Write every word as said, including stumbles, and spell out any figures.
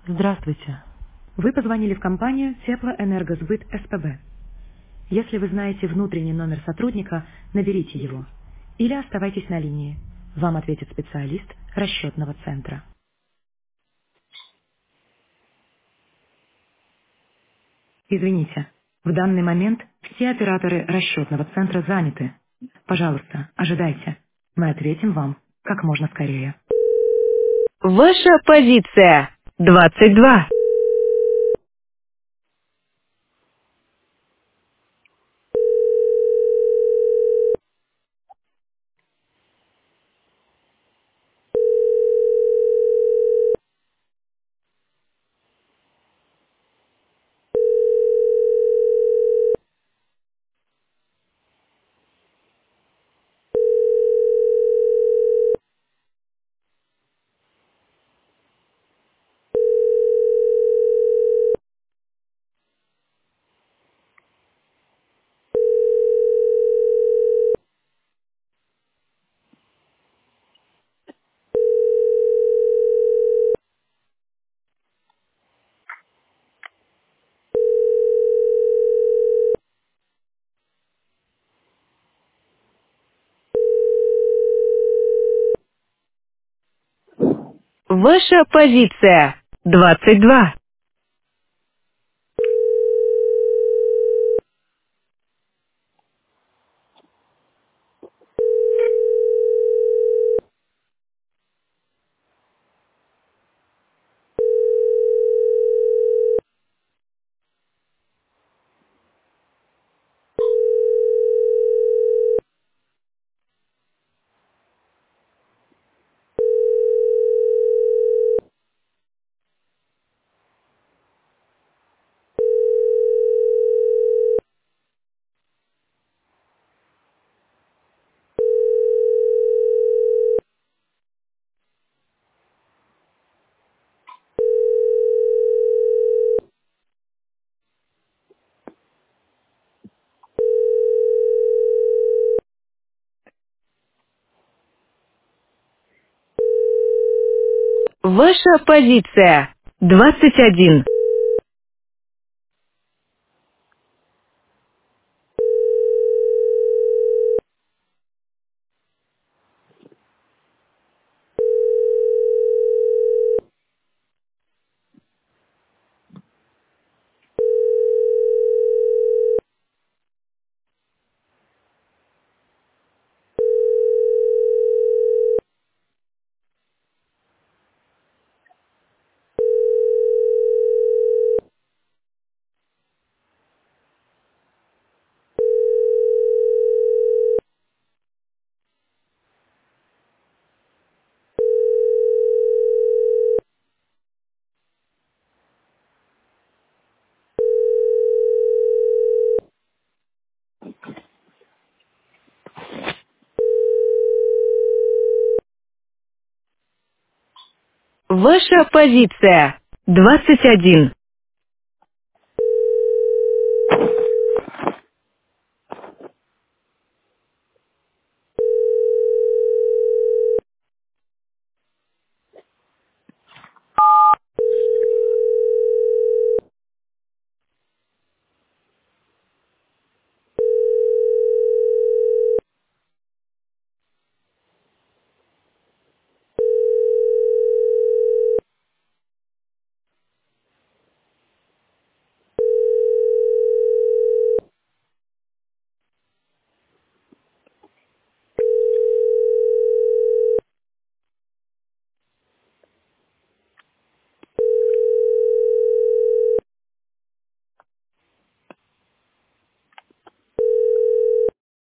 Здравствуйте. Вы позвонили в компанию Теплоэнергосбыт СПБ. Если вы знаете внутренний номер сотрудника, наберите его. Или оставайтесь на линии. Вам ответит специалист расчетного центра. Извините, в данный момент все операторы расчетного центра заняты. Пожалуйста, ожидайте. Мы ответим вам как можно скорее. Ваша позиция двадцать два. Ваша позиция двадцать два. Ваша позиция двадцать один. Ваша позиция двадцать один.